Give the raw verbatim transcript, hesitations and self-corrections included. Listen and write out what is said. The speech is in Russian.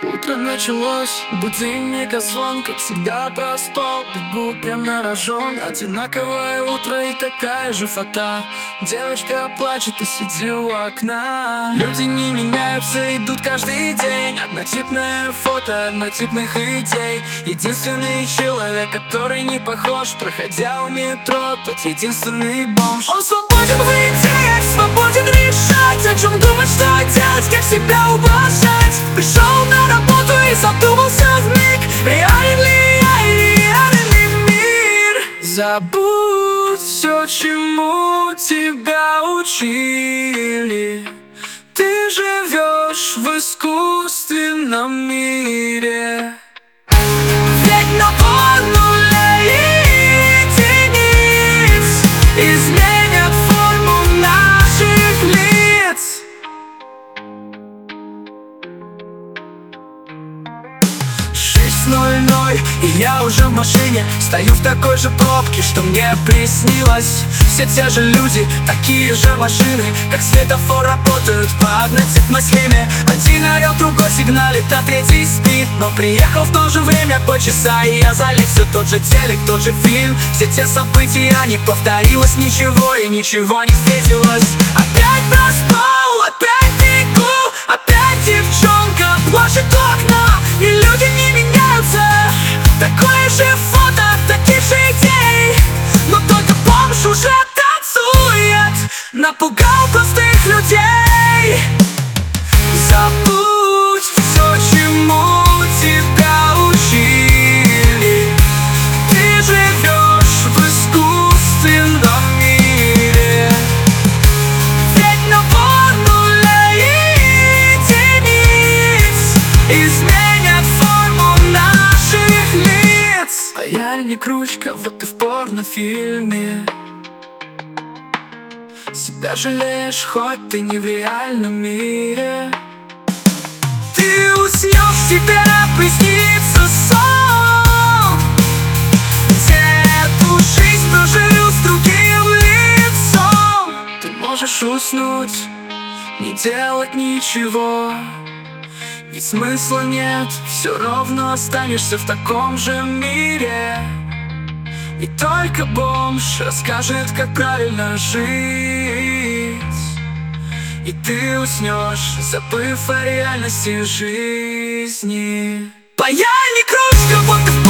Утро началось, будильника звон, как всегда проспал, бегу прям на рожон. Одинаковое утро и такая же фата. Девочка плачет и сидит у окна. Люди не меняются, идут каждый день. Однотипное фото однотипных идей. Единственный человек, который не похож, проходя у метро, тот единственный бомж. Он свободен в идеях, свободен решать, о чем думать, что делать, как себя ублажать. Пришел на работу и задумался вмиг, реален ли я и реален ли мир. Забудь все, чему тебя учили. Ты живешь в искусственном мире. Ведь набор нулей и единиц изменят форму наших лиц. Шесть ноль ноль, и я уже в машине. Стою в такой же пробке, что мне приснилось. Все те же люди, такие же машины, как светофор, работают по однотипной схеме. Один орет, другой сигналит, а третий спит. Но приехал в то же время полчаса, и я залип. Все тот же телек, тот же фильм. Все те события, не повторилось ничего, и ничего не встретилось. Опять проспал, опять бегу, опять девчонка плачет у окна. И люди не меняются, такое же фото, таких же идей. Но только бомж уже танцует, напугал простых людей. Забудь все, чему тебя учили. Ты живешь в искусственном мире. Ведь набор нулей и единиц изменят форму наших лиц. Паяльник, ручка, вот и в порнофильме. Себя жалеешь, хоть ты не в реальном мире. Ты уснешь, тебе приснится сон, где эту жизнь прожил с другим лицом. Ты можешь уснуть, не делать ничего, ведь смысла нет, все равно останешься в таком же мире. И только бомж расскажет, как правильно жить. И ты уснешь, забыв о реальности жизни. Паяльник, ручка, вот и